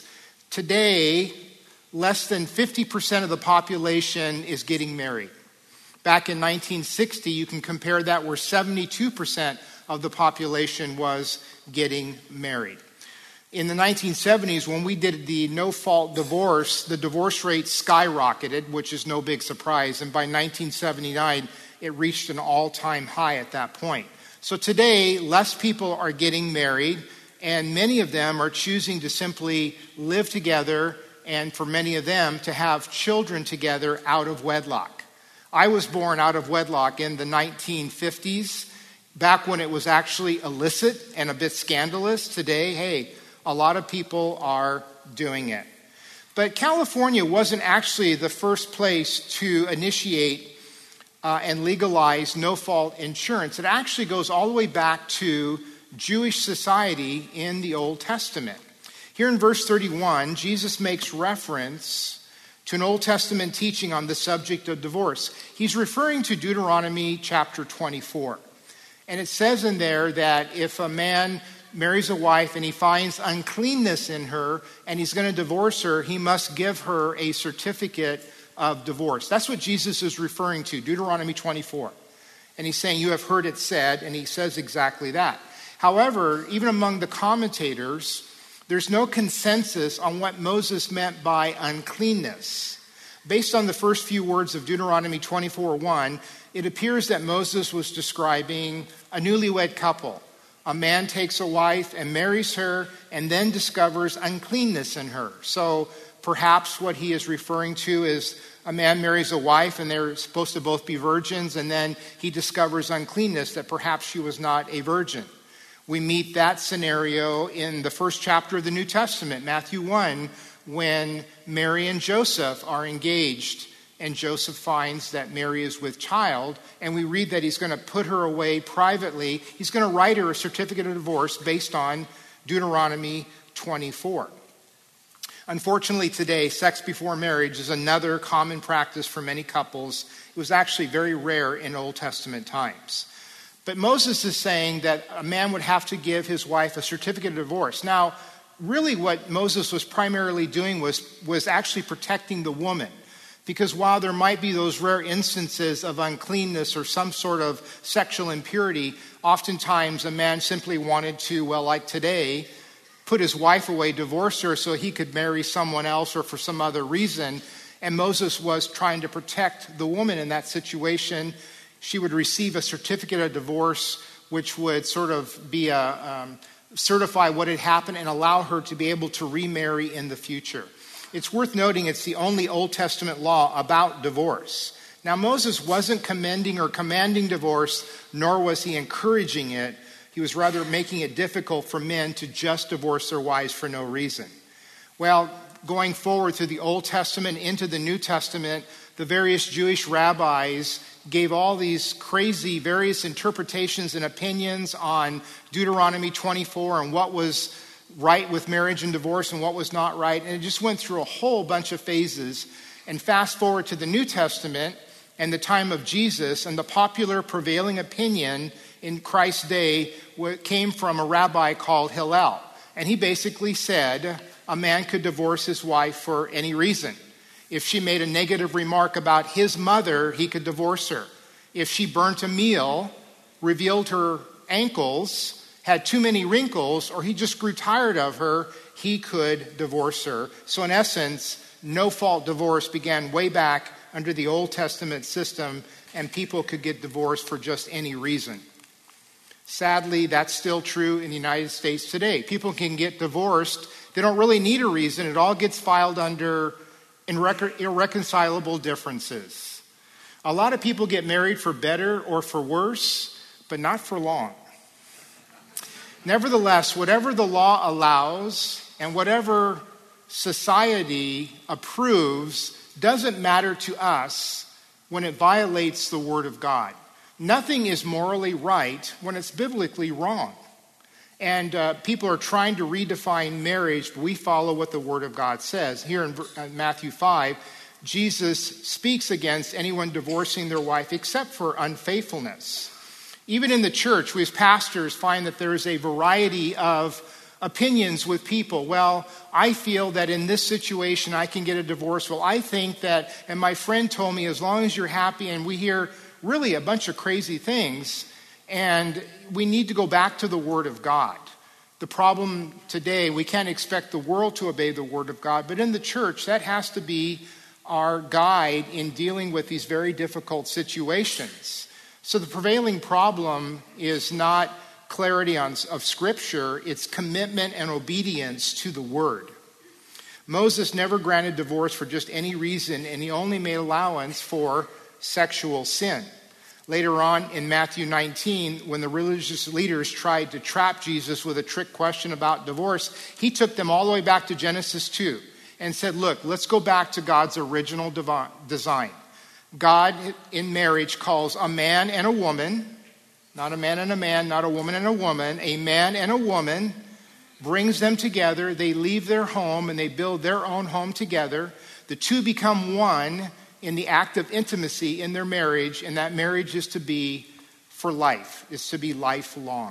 Today, less than fifty percent of the population is getting married. Back in nineteen sixty, you can compare that where seventy-two percent of the population was getting married. In the nineteen seventies, when we did the no-fault divorce, the divorce rate skyrocketed, which is no big surprise. And by nineteen seventy-nine, it reached an all-time high at that point. So today, less people are getting married, and many of them are choosing to simply live together, and for many of them, to have children together out of wedlock. I was born out of wedlock in the nineteen fifties, back when it was actually illicit and a bit scandalous. Today, hey, a lot of people are doing it. But California wasn't actually the first place to initiate uh, and legalize no-fault insurance. It actually goes all the way back to Jewish society in the Old Testament. Here in verse thirty-one, Jesus makes reference to an Old Testament teaching on the subject of divorce. He's referring to Deuteronomy chapter twenty-four. And it says in there that if a man marries a wife and he finds uncleanness in her and he's going to divorce her, he must give her a certificate of divorce. That's what Jesus is referring to, Deuteronomy twenty-four. And he's saying, you have heard it said, and he says exactly that. However, even among the commentators, there's no consensus on what Moses meant by uncleanness. Based on the first few words of Deuteronomy twenty-four one, it appears that Moses was describing a newlywed couple. A man takes a wife and marries her and then discovers uncleanness in her. So perhaps what he is referring to is a man marries a wife and they're supposed to both be virgins, and then he discovers uncleanness, that perhaps she was not a virgin. We meet that scenario in the first chapter of the New Testament, Matthew one, when Mary and Joseph are engaged, and Joseph finds that Mary is with child, and we read that he's going to put her away privately. He's going to write her a certificate of divorce based on Deuteronomy twenty-four. Unfortunately today, sex before marriage is another common practice for many couples. It was actually very rare in Old Testament times. But Moses is saying that a man would have to give his wife a certificate of divorce. Now, really what Moses was primarily doing was, was actually protecting the woman. Because while there might be those rare instances of uncleanness or some sort of sexual impurity, oftentimes a man simply wanted to, well, like today, put his wife away, divorce her so he could marry someone else or for some other reason. And Moses was trying to protect the woman in that situation. She would receive a certificate of divorce, which would sort of be a um, certify what had happened and allow her to be able to remarry in the future. It's worth noting it's the only Old Testament law about divorce. Now, Moses wasn't commending or commanding divorce, nor was he encouraging it. He was rather making it difficult for men to just divorce their wives for no reason. Well, going forward through the Old Testament into the New Testament, the various Jewish rabbis gave all these crazy various interpretations and opinions on Deuteronomy twenty-four and what was right with marriage and divorce and what was not right. And it just went through a whole bunch of phases. And fast forward to the New Testament and the time of Jesus, and the popular prevailing opinion in Christ's day came from a rabbi called Hillel. And he basically said a man could divorce his wife for any reason. If she made a negative remark about his mother, he could divorce her. If she burnt a meal, revealed her ankles, had too many wrinkles, or he just grew tired of her, he could divorce her. So in essence, no-fault divorce began way back under the Old Testament system, and people could get divorced for just any reason. Sadly, that's still true in the United States today. People can get divorced. They don't really need a reason. It all gets filed under irrecon- irreconcilable differences. A lot of people get married for better or for worse, but not for long. Nevertheless, whatever the law allows and whatever society approves doesn't matter to us when it violates the Word of God. Nothing is morally right when it's biblically wrong. And uh, people are trying to redefine marriage, but we follow what the Word of God says. Here in uh, Matthew five, Jesus speaks against anyone divorcing their wife except for unfaithfulness. Even in the church, we as pastors find that there is a variety of opinions with people. Well, I feel that in this situation I can get a divorce. Well, I think that, and my friend told me, as long as you're happy, and we hear really a bunch of crazy things, and we need to go back to the Word of God. The problem today, we can't expect the world to obey the Word of God, but in the church, that has to be our guide in dealing with these very difficult situations. So the prevailing problem is not clarity on, of Scripture, it's commitment and obedience to the Word. Moses never granted divorce for just any reason, and he only made allowance for sexual sin. Later on in Matthew nineteen, when the religious leaders tried to trap Jesus with a trick question about divorce, he took them all the way back to Genesis two and said, look, let's go back to God's original devi- design. God in marriage calls a man and a woman, not a man and a man, not a woman and a woman, a man and a woman, brings them together. They leave their home and they build their own home together. The two become one in the act of intimacy in their marriage, and that marriage is to be for life, is to be lifelong.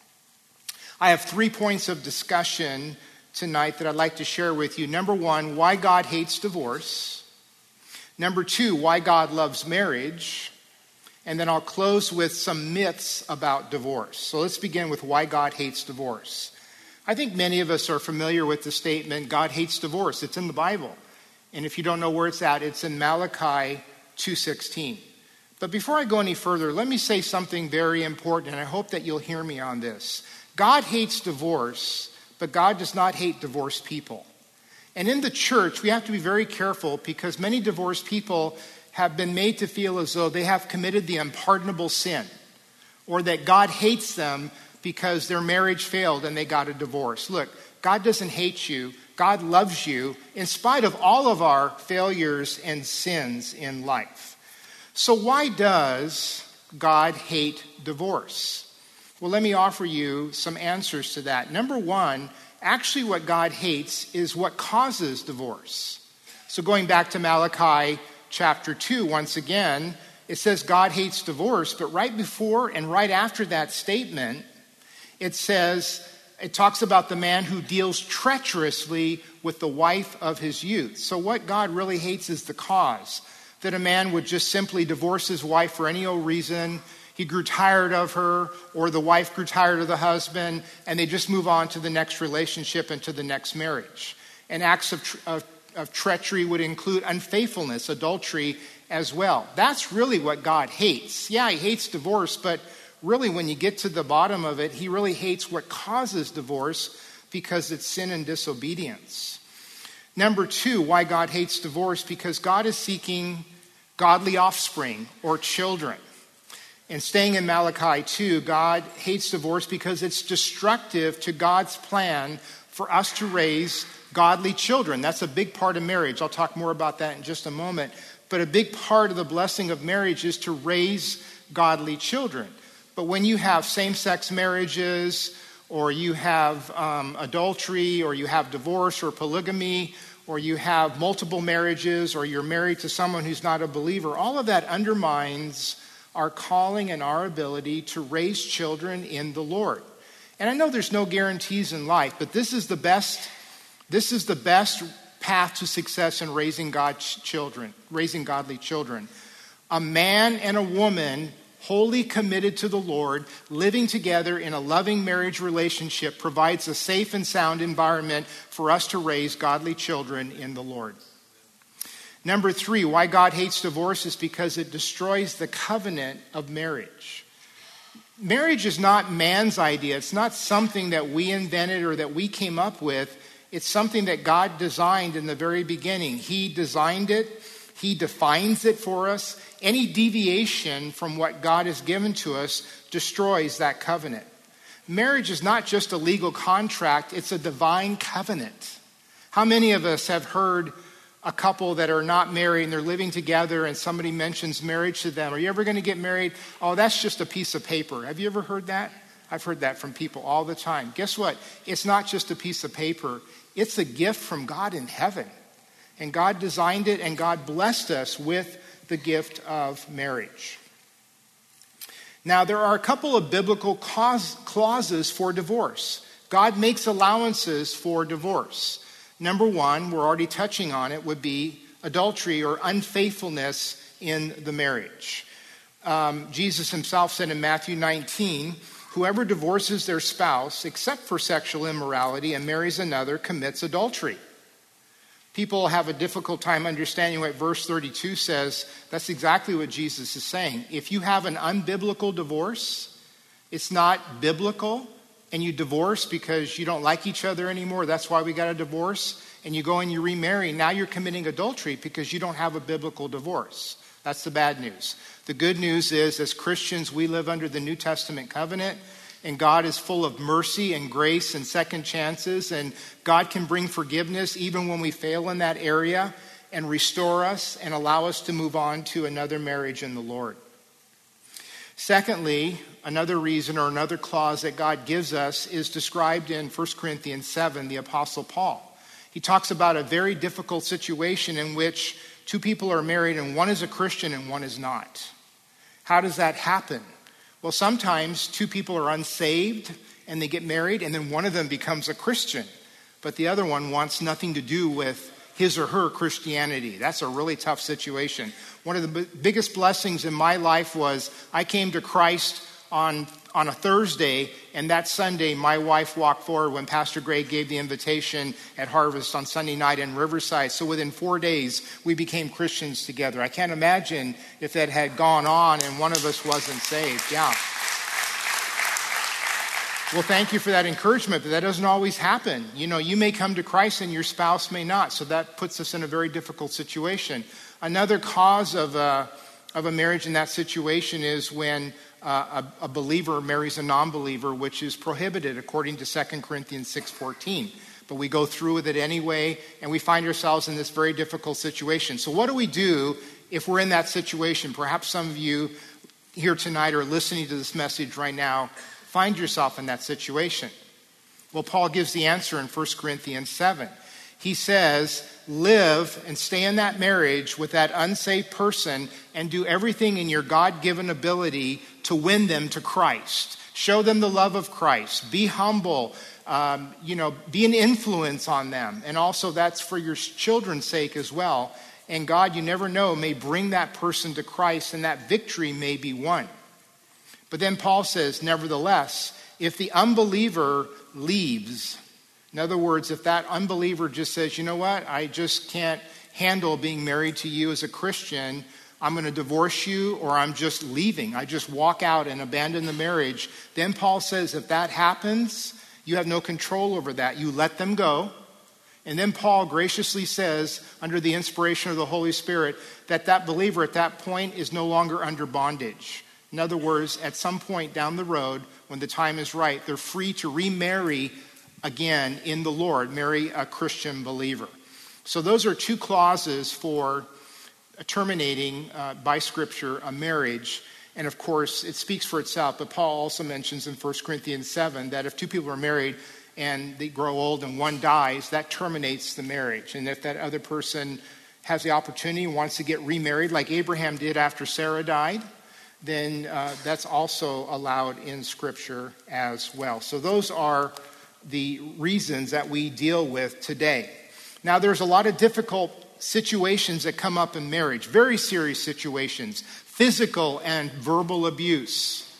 I have three points of discussion tonight that I'd like to share with you. Number one, why God hates divorce. Number two, why God loves marriage. And then I'll close with some myths about divorce. So let's begin with why God hates divorce. I think many of us are familiar with the statement, God hates divorce. It's in the Bible. And if you don't know where it's at, it's in Malachi two sixteen. But before I go any further, let me say something very important, and I hope that you'll hear me on this. God hates divorce, but God does not hate divorced people. And in the church, we have to be very careful because many divorced people have been made to feel as though they have committed the unpardonable sin, or that God hates them because their marriage failed and they got a divorce. Look, God doesn't hate you. God loves you in spite of all of our failures and sins in life. So why does God hate divorce? Well, let me offer you some answers to that. Number one, actually what God hates is what causes divorce. So going back to Malachi chapter two, once again, it says God hates divorce, but right before and right after that statement, it says, it talks about the man who deals treacherously with the wife of his youth. So what God really hates is the cause, that a man would just simply divorce his wife for any old reason. He grew tired of her, or the wife grew tired of the husband, and they just move on to the next relationship and to the next marriage. And acts of, tre- of, of treachery would include unfaithfulness, adultery as well. That's really what God hates. Yeah, he hates divorce, but really when you get to the bottom of it, he really hates what causes divorce because it's sin and disobedience. Number two, why God hates divorce, because God is seeking godly offspring or children. And staying in Malachi two, God hates divorce because it's destructive to God's plan for us to raise godly children. That's a big part of marriage. I'll talk more about that in just a moment. But a big part of the blessing of marriage is to raise godly children. But when you have same-sex marriages, or you have um, adultery, or you have divorce or polygamy, or you have multiple marriages, or you're married to someone who's not a believer, all of that undermines our calling and our ability to raise children in the Lord. And I know there's no guarantees in life, but this is the best, this is the best path to success in raising God's children, raising godly children. A man and a woman wholly committed to the Lord, living together in a loving marriage relationship provides a safe and sound environment for us to raise godly children in the Lord. Number three, why God hates divorce is because it destroys the covenant of marriage. Marriage is not man's idea. It's not something that we invented or that we came up with. It's something that God designed in the very beginning. He designed it. He defines it for us. Any deviation from what God has given to us destroys that covenant. Marriage is not just a legal contract, it's a divine covenant. How many of us have heard a couple that are not married and they're living together and somebody mentions marriage to them? Are you ever going to get married? Oh, that's just a piece of paper. Have you ever heard that? I've heard that from people all the time. Guess what? It's not just a piece of paper. It's a gift from God in heaven. And God designed it and God blessed us with the gift of marriage. Now, there are a couple of biblical cause, clauses for divorce. God makes allowances for divorce. Number one, we're already touching on it, would be adultery or unfaithfulness in the marriage. Um, Jesus himself said in Matthew nineteen, whoever divorces their spouse, except for sexual immorality, and marries another, commits adultery. People have a difficult time understanding what verse thirty-two says. That's exactly what Jesus is saying. If you have an unbiblical divorce, it's not biblical, and you divorce because you don't like each other anymore, that's why we got a divorce, and you go and you remarry, now you're committing adultery because you don't have a biblical divorce. That's the bad news. The good news is, as Christians, we live under the New Testament covenant, and God is full of mercy and grace and second chances, and God can bring forgiveness even when we fail in that area and restore us and allow us to move on to another marriage in the Lord. Secondly, another reason or another clause that God gives us is described in First Corinthians seven, the Apostle Paul. He talks about a very difficult situation in which two people are married and one is a Christian and one is not. How does that happen? Well, sometimes two people are unsaved and they get married and then one of them becomes a Christian, but the other one wants nothing to do with his or her Christianity. That's a really tough situation. One of the b- biggest blessings in my life was I came to Christ on, on a Thursday, and that Sunday my wife walked forward when Pastor Greg gave the invitation at Harvest on Sunday night in Riverside. So within four days, we became Christians together. I can't imagine if that had gone on and one of us wasn't saved. Yeah. Well, thank you for that encouragement, but that doesn't always happen. You know, you may come to Christ and your spouse may not, so that puts us in a very difficult situation. Another cause of a, of a marriage in that situation is when uh, a, a believer marries a non-believer, which is prohibited according to Second Corinthians six fourteen. But we go through with it anyway, and we find ourselves in this very difficult situation. So what do we do if we're in that situation? Perhaps some of you here tonight are listening to this message right now, find yourself in that situation. Well, Paul gives the answer in First Corinthians seven. He says, live and stay in that marriage with that unsaved person and do everything in your God-given ability to win them to Christ. Show them the love of Christ. Be humble. Um, you know, be an influence on them. And also that's for your children's sake as well. And God, you never know, may bring that person to Christ and that victory may be won. But then Paul says, nevertheless, if the unbeliever leaves, in other words, if that unbeliever just says, you know what, I just can't handle being married to you as a Christian, I'm going to divorce you, or I'm just leaving. I just walk out and abandon the marriage. Then Paul says, if that happens, you have no control over that. You let them go. And then Paul graciously says, under the inspiration of the Holy Spirit, that that believer at that point is no longer under bondage. In other words, at some point down the road, when the time is right, they're free to remarry again in the Lord, marry a Christian believer. So those are two clauses for terminating uh, by Scripture a marriage. And of course, it speaks for itself. But Paul also mentions in First Corinthians seven that if two people are married and they grow old and one dies, that terminates the marriage. And if that other person has the opportunity and wants to get remarried like Abraham did after Sarah died, then uh, that's also allowed in Scripture as well. So those are the reasons that we deal with today. Now, there's a lot of difficult situations that come up in marriage, very serious situations, physical and verbal abuse,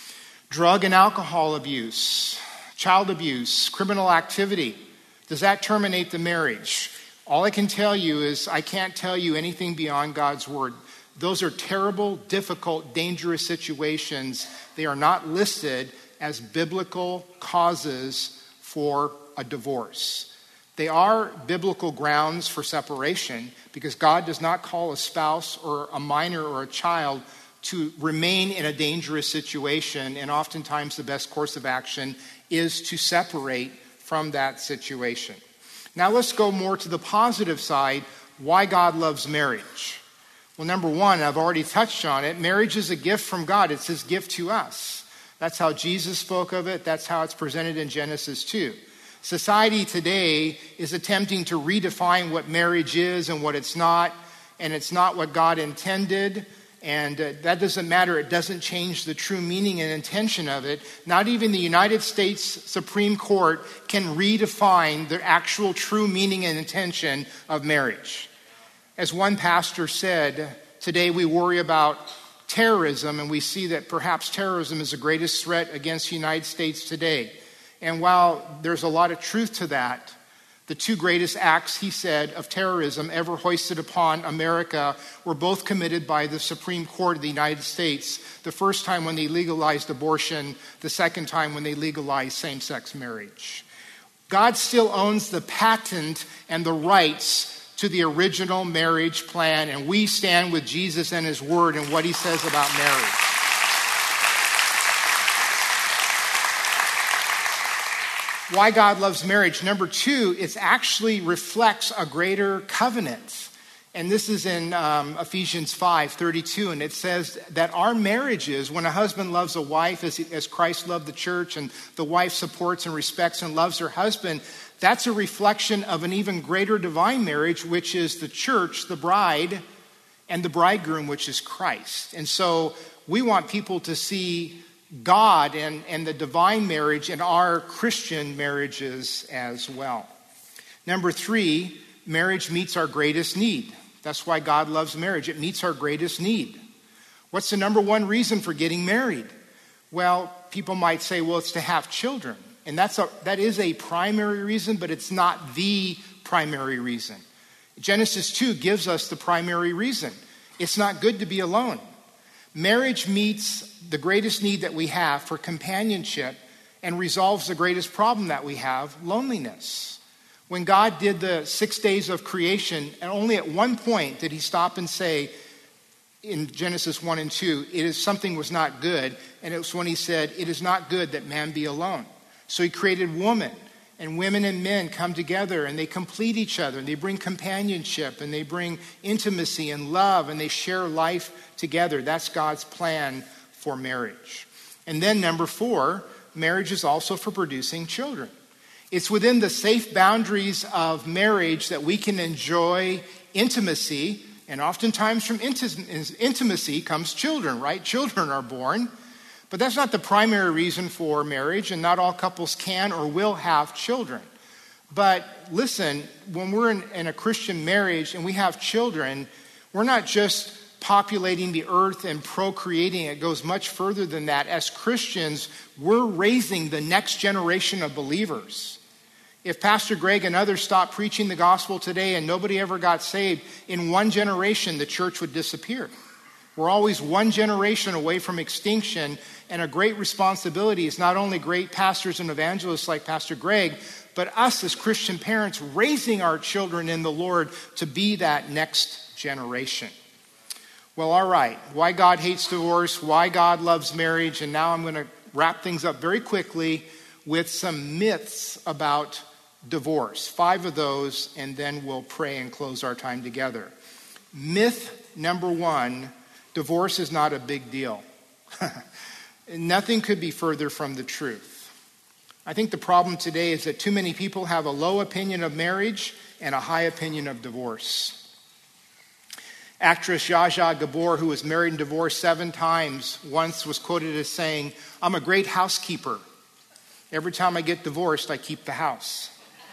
drug and alcohol abuse, child abuse, criminal activity. Does that terminate the marriage? All I can tell you is I can't tell you anything beyond God's word. Those are terrible, difficult, dangerous situations. They are not listed as biblical causes for a divorce. They are biblical grounds for separation because God does not call a spouse or a minor or a child to remain in a dangerous situation, and oftentimes the best course of action is to separate from that situation. Now let's go more to the positive side, why God loves marriage. Well, number one, I've already touched on it. Marriage is a gift from God. It's his gift to us. That's how Jesus spoke of it. That's how it's presented in Genesis two. Society today is attempting to redefine what marriage is and what it's not, and it's not what God intended. And uh, that doesn't matter. It doesn't change the true meaning and intention of it. Not even the United States Supreme Court can redefine the actual true meaning and intention of marriage. As one pastor said, today we worry about terrorism, and we see that perhaps terrorism is the greatest threat against the United States today. And while there's a lot of truth to that, the two greatest acts, he said, of terrorism ever hoisted upon America were both committed by the Supreme Court of the United States. The first time when they legalized abortion, the second time when they legalized same-sex marriage. God still owns the patent and the rights to the original marriage plan, and we stand with Jesus and his word and what he says about marriage. Why God loves marriage. Number two, it actually reflects a greater covenant. And this is in um, Ephesians five thirty-two, and it says that our marriages, when a husband loves a wife as, as Christ loved the church, and the wife supports and respects and loves her husband, that's a reflection of an even greater divine marriage, which is the church, the bride, and the bridegroom, which is Christ. And so we want people to see God and, and the divine marriage in our Christian marriages as well. Number three, marriage meets our greatest need. That's why God loves marriage. It meets our greatest need. What's the number one reason for getting married? Well, people might say, well, it's to have children. And that's a, that is a primary reason, but it's not the primary reason. Genesis two gives us the primary reason. It's not good to be alone. Marriage meets the greatest need that we have for companionship and resolves the greatest problem that we have, loneliness. When God did the six days of creation, and only at one point did he stop and say, in Genesis one and two, it is something was not good, and it was when he said, it is not good that man be alone. So he created woman, and women and men come together, and they complete each other, and they bring companionship, and they bring intimacy and love, and they share life together. That's God's plan for marriage. And then number four, marriage is also for producing children. It's within the safe boundaries of marriage that we can enjoy intimacy, and oftentimes from intimacy comes children, right? Children are born. But that's not the primary reason for marriage, and not all couples can or will have children. But listen, when we're in, in a Christian marriage and we have children, we're not just populating the earth and procreating. It goes much further than that. As Christians, we're raising the next generation of believers. If Pastor Greg and others stopped preaching the gospel today and nobody ever got saved, in one generation the church would disappear. We're always one generation away from extinction, and a great responsibility is not only great pastors and evangelists like Pastor Greg, but us as Christian parents raising our children in the Lord to be that next generation. Well, all right. Why God hates divorce, why God loves marriage, and now I'm going to wrap things up very quickly with some myths about divorce. Five of those, and then we'll pray and close our time together. Myth number one, divorce is not a big deal. Nothing could be further from the truth. I think the problem today is that too many people have a low opinion of marriage and a high opinion of divorce. Actress Zsa Zsa Gabor, who was married and divorced seven times, once was quoted as saying, "I'm a great housekeeper. Every time I get divorced, I keep the house."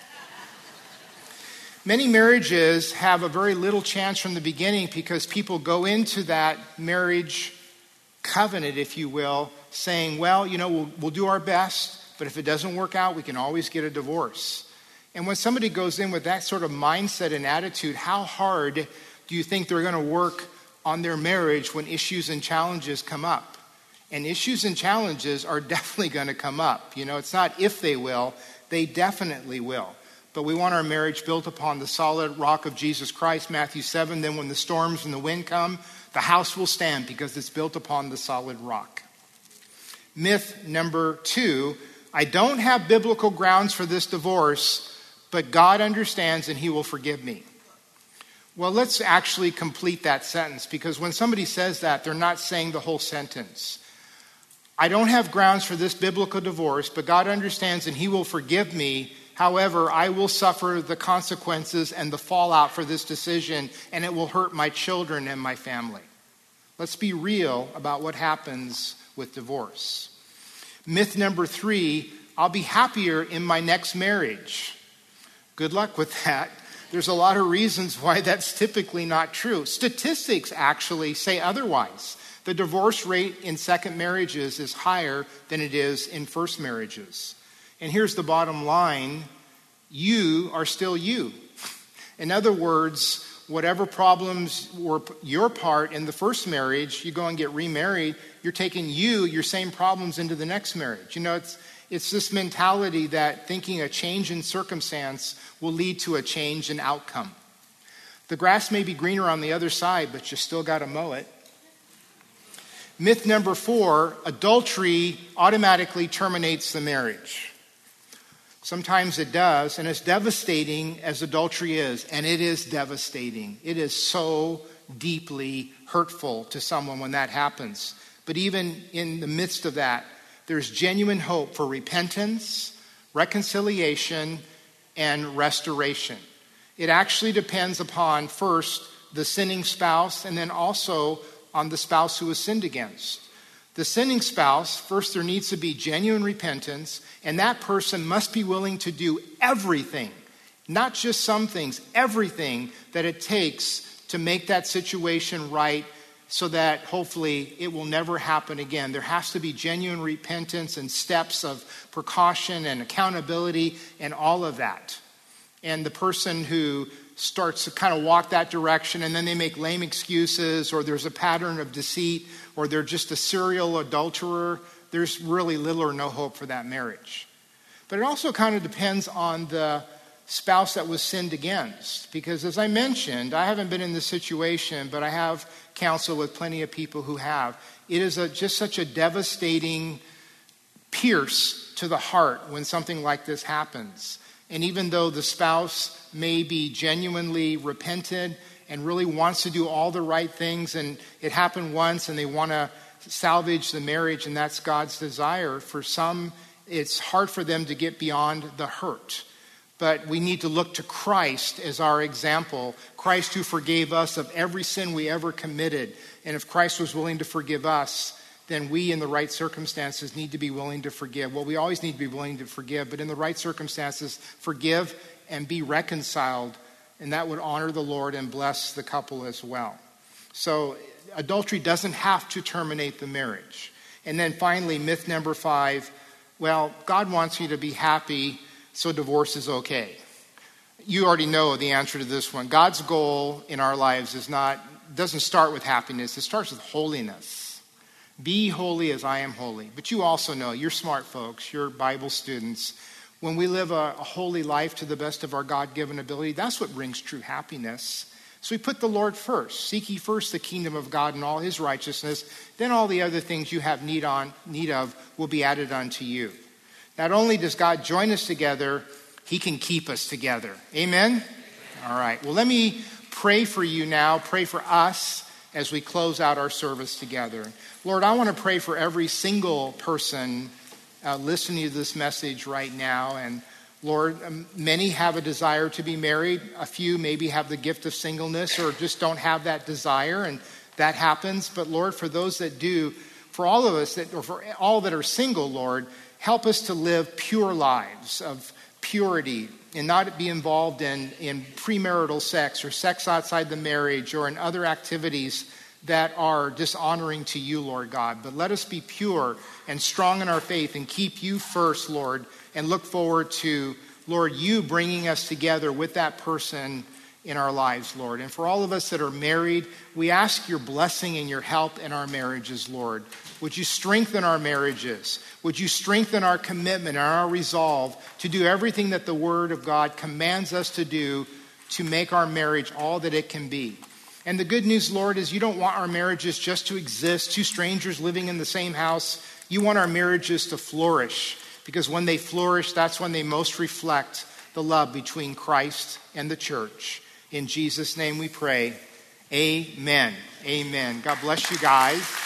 Many marriages have a very little chance from the beginning because people go into that marriage covenant, if you will, saying, well, you know, we'll, we'll do our best, but if it doesn't work out, we can always get a divorce. And when somebody goes in with that sort of mindset and attitude, how hard do you think they're going to work on their marriage when issues and challenges come up? And issues and challenges are definitely going to come up. You know, it's not if they will, they definitely will. but we want our marriage built upon the solid rock of Jesus Christ, Matthew seven. Then when the storms and the wind come, the house will stand because it's built upon the solid rock. Myth number two, I don't have biblical grounds for this divorce, but God understands and he will forgive me. Well, let's actually complete that sentence, because when somebody says that, they're not saying the whole sentence. I don't have grounds for this biblical divorce, but God understands and he will forgive me. However, I will suffer the consequences and the fallout for this decision, and it will hurt my children and my family. Let's be real about what happens with divorce. Myth number three, I'll be happier in my next marriage. Good luck with that. There's a lot of reasons why that's typically not true. Statistics actually say otherwise. The divorce rate in second marriages is higher than it is in first marriages. And here's the bottom line. You are still you. In other words, whatever problems were your part in the first marriage, you go and get remarried, you're taking you, your same problems into the next marriage. You know, it's it's this mentality that thinking a change in circumstance will lead to a change in outcome. The grass may be greener on the other side, but you still got to mow it. Myth number four, adultery automatically terminates the marriage. Sometimes it does, and as devastating as adultery is, and it is devastating, it is so deeply hurtful to someone when that happens. But even in the midst of that, there's genuine hope for repentance, reconciliation, and restoration. It actually depends upon, first, the sinning spouse, and then also on the spouse who was sinned against. The sinning spouse, first there needs to be genuine repentance, and that person must be willing to do everything, not just some things, everything that it takes to make that situation right, so that hopefully it will never happen again. There has to be genuine repentance and steps of precaution and accountability and all of that. And the person who starts to kind of walk that direction and then they make lame excuses, or there's a pattern of deceit, or they're just a serial adulterer, there's really little or no hope for that marriage. But it also kind of depends on the spouse that was sinned against. Because as I mentioned, I haven't been in this situation, but I have counseled with plenty of people who have. It is a, just such a devastating pierce to the heart when something like this happens. And even though the spouse may be genuinely repentant and really wants to do all the right things, and it happened once and they want to salvage the marriage, and that's God's desire, for some it's hard for them to get beyond the hurt. But we need to look to Christ as our example. Christ who forgave us of every sin we ever committed. And if Christ was willing to forgive us, then we in the right circumstances need to be willing to forgive. Well, we always need to be willing to forgive, but in the right circumstances, forgive and be reconciled. And that would honor the Lord and bless the couple as well. So adultery doesn't have to terminate the marriage. And then finally, myth number five, well, God wants you to be happy, so divorce is okay. You already know the answer to this one. God's goal in our lives is not, doesn't start with happiness. It starts with holiness. Be holy as I am holy. But you also know, you're smart folks, you're Bible students. When we live a, a holy life to the best of our God-given ability, that's what brings true happiness. So we put the Lord first. Seek ye first the kingdom of God and all his righteousness. Then all the other things you have need on need of will be added unto you. Not only does God join us together, he can keep us together. Amen? All right. Well, let me pray for you now. Pray for us as we close out our service together. Lord, I want to pray for every single person uh, listening to this message right now. And Lord, um, many have a desire to be married. A few maybe have the gift of singleness or just don't have that desire, and that happens. But Lord, for those that do, for all of us, that, or for all that are single, Lord, help us to live pure lives of purity and not be involved in, in premarital sex or sex outside the marriage or in other activities that are dishonoring to you, Lord God. But let us be pure and strong in our faith and keep you first, Lord, and look forward to, Lord, you bringing us together with that person in our lives, Lord. And for all of us that are married, we ask your blessing and your help in our marriages, Lord. Would you strengthen our marriages? Would you strengthen our commitment and our resolve to do everything that the Word of God commands us to do to make our marriage all that it can be? And the good news, Lord, is you don't want our marriages just to exist, two strangers living in the same house. You want our marriages to flourish, because when they flourish, that's when they most reflect the love between Christ and the church. In Jesus' name we pray. Amen. Amen. God bless you guys.